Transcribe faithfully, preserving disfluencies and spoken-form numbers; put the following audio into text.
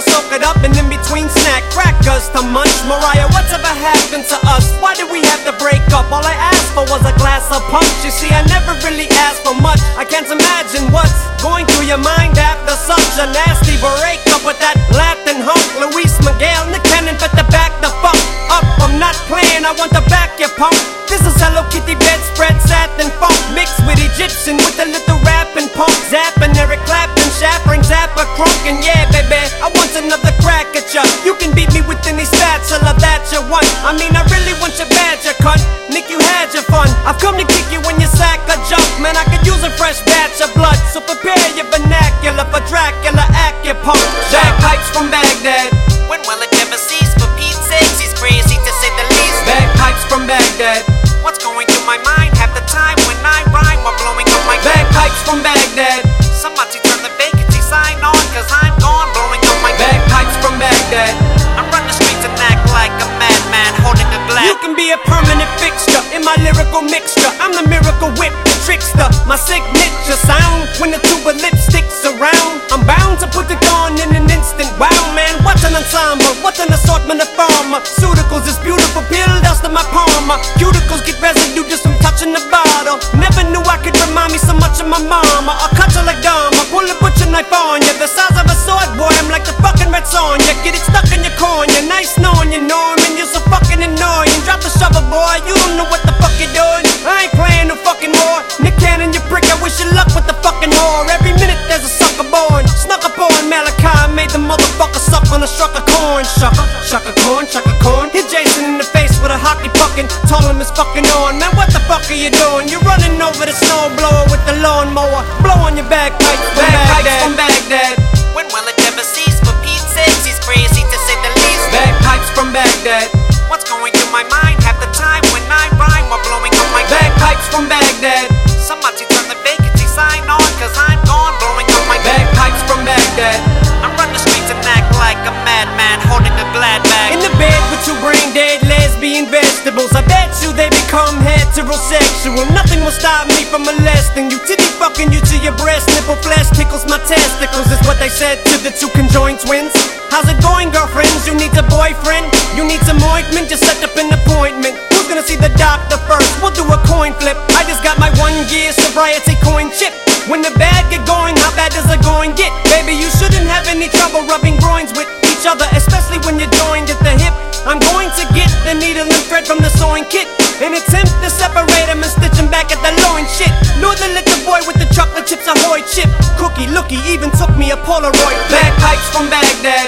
soak it up, and in between snack crackers to munch. Mariah, what's ever happened to us? Why did we have to break up? All I asked for was a glass of punch. You see, I never really asked for much. I can't imagine what's going through your mind after such a nasty breakup with that Latin hunk. Luis Miguel, Nick Cannon, but the back the fuck up. I'm not playing, I want to back your punk. This is Hello Kitty bedspread, satin funk mixed with Egyptian with a little rap and punk. Zapping, Eric Clapton, Shaffring, Zappa, Crunk, and yeah, baby, I want another crack at ya. You can beat me with any spatula that you want. I mean, I really want your badge, you cunt. Nick, you had your fun. I've come to kick you when you sack a jump. Man, I could use a fresh batch of blood, so prepare your vernacular for Dracula, acupunk. Bagpipes from Baghdad. When will it ever cease? For Pete's sakes, he's crazy to say the least. Bagpipes from Baghdad. What's going through my mind half the time when I rhyme while blowing up my Bagpipes from Baghdad. Somebody turn the vacancy sign on, cause I'm gone blowing up my Bagpipes from Baghdad. I run the streets and act like a madman holding a glass. You can be a permanent fixture in my lyrical mixture. I'm the miracle whip, the trickster. My signature sound when the tube of lipstick's around. I'm bound to put it on in an instant. Wow, man, what's an ensemble? What's an assortment of pharmaceuticals? This beautiful pill dust in my palm. Cuticles get residue just from touching the bottle. Never knew I could remind me so much of my mama. I'll cut you like Dharma, pull a butcher knife on you. The size of a sword, boy, I'm like the fucking red Sonja. Get it stuck in your cornea, nice knowing you, Norman. You're so fucking annoying. Drop the shovel, boy, you don't know what the fuck you're doing. I ain't playing no fucking war. Nick Cannon, you prick, I wish you luck with the fucking whore. Every minute there's a sucker born. Snuck up on Malachi, made the motherfucker suck on a struck of corn. Shucker, shucker corn, shucker corn. Hit Jason in the face with a hockey puckin'. Told him it's fucking on. Man, what the fuck are you doing? You're running over the snowblower with the lawnmower. Blow on your bagpipes from Baghdad. From Baghdad. When will it ever cease? For Pete's sakes, he's crazy to say the least. Bagpipes from Baghdad. What's going through my mind half the time when I rhyme while blowing up my Bagpipes from Baghdad. Somebody turn the vacancy sign on, cause I'm gone blowing up my Bagpipes from Baghdad. I run the streets and act like a madman holding a glad bag. In the bed with two brain dead lesbian vegetables, I bet you they become heterosexual. Nothing will stop me from molesting you. Titty fucking you to your breast nipple flesh tickles my testicles, is what they said to the two conjoined twins. How's it going, girlfriends? You need a boyfriend? You need some ointment? Just set up an appointment. Who's gonna see the doctor first? We'll do a coin flip. I just got my one year sobriety coin chip. When the bad get going, how bad does it going get? Baby, you shouldn't have any trouble rubbing groins with each other, especially when you're joined at the hip. I'm going to get the needle and thread from the sewing kit and attempt to separate them and stitch them back at the loin shit. Lure the little boy with the chocolate chips ahoy chip. Cookie lookie even took me a Polaroid. Bagpipes from Baghdad.